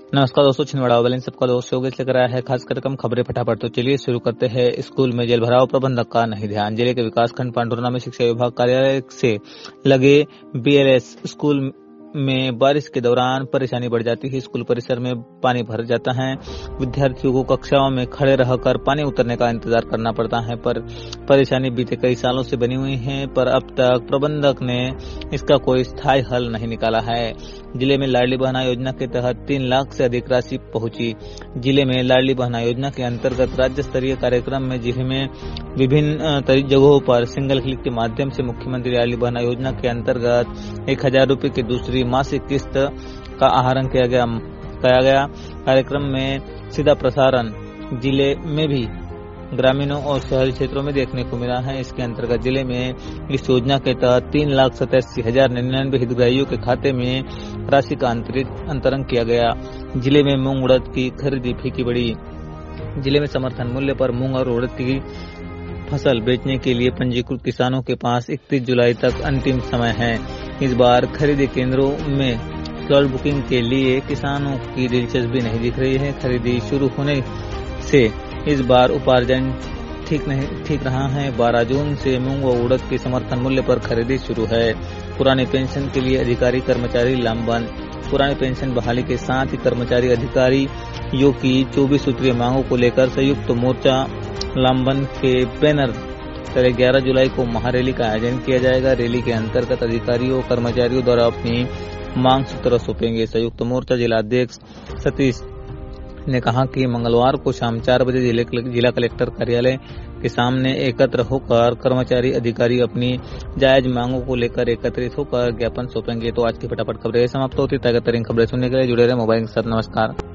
नमस्कार दोस्तों, छिंदवाड़ा वाले सबका दोस्त योगेश लेकर आया है खास कार्यक्रम खबरें फटाफट। तो चलिए शुरू करते हैं। स्कूल में जल भराव, प्रबंधक का नहीं ध्यान। जिले के विकासखंड पांडुरना में शिक्षा विभाग कार्यालय से लगे बीएलएस स्कूल में बारिश के दौरान परेशानी बढ़ जाती है। स्कूल परिसर में पानी भर जाता है। विद्यार्थियों को कक्षाओं में खड़े रहकर पानी उतरने का इंतजार करना पड़ता है। पर परेशानी बीते कई सालों से बनी हुई है, पर अब तक प्रबंधक ने इसका कोई स्थायी हल नहीं निकाला है। जिले में लाडली बहना योजना के तहत 3 लाख से अधिक राशि पहुंची। जिले में लाडली बहना योजना के अंतर्गत राज्य स्तरीय कार्यक्रम में जिले में विभिन्न जगहों पर सिंगल क्लिक के माध्यम से मुख्यमंत्री लाडली बहना योजना के अंतर्गत 1000 रूपए की दूसरी मासिक किस्त का आहरण किया गया। कार्यक्रम में सीधा प्रसारण जिले में भी ग्रामीणों और शहरी क्षेत्रों में देखने को मिला है। इसके अंतर्गत जिले में इस योजना के तहत 3,87,099 हितग्राहियों के खाते में राशि का अंतरण किया गया। जिले में मूंग उड़द की खरीदी फीकी बढ़ी। जिले में समर्थन मूल्य पर मूंग और उड़द की फसल बेचने के लिए पंजीकृत किसानों के पास 31 जुलाई तक अंतिम समय है। इस बार खरीदी केंद्रों में स्लॉट बुकिंग के लिए किसानों की दिलचस्पी नहीं दिख रही है। खरीदी शुरू होने से इस बार उपार्जन ठीक रहा है। 12 जून से मूंग व उड़द के समर्थन मूल्य पर खरीदी शुरू है। पुरानी पेंशन के लिए अधिकारी कर्मचारी लामबंद। पुरानी पेंशन बहाली के साथ ही कर्मचारी अधिकारियों की 24 सूत्रीय मांगों को लेकर संयुक्त मोर्चा लामबंद के बैनर तले 11 जुलाई को महारैली का आयोजन किया जाएगा। रैली के अंतर्गत अधिकारियों और कर्मचारियों द्वारा अपनी मांग सूत्र सौंपेंगे। संयुक्त मोर्चा जिलाध्यक्ष सतीश ने कहा कि मंगलवार को शाम 4 बजे जिला कलेक्टर कार्यालय के सामने एकत्र होकर कर्मचारी अधिकारी अपनी जायज मांगों को लेकर एकत्रित होकर ज्ञापन सौंपेंगे। तो आज की फटाफट खबरें समाप्त होती है। ताज़ा तरीन खबरें सुनने के लिए जुड़े रहे मोबाइल के साथ। नमस्कार।